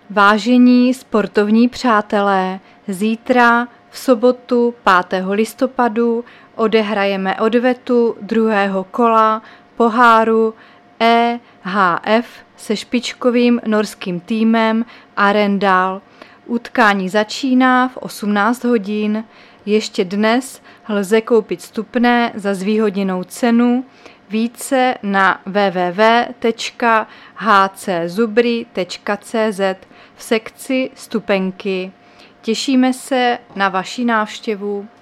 Vážení sportovní přátelé, zítra v sobotu 5. listopadu odehrajeme odvetu druhého kola poháru EHF se špičkovým norským týmem Arendal. Utkání začíná v 18 hodin. Ještě dnes lze koupit vstupné za zvýhodněnou cenu. Více na www.hczubry.cz v sekci vstupenky. Těšíme se na vaši návštěvu.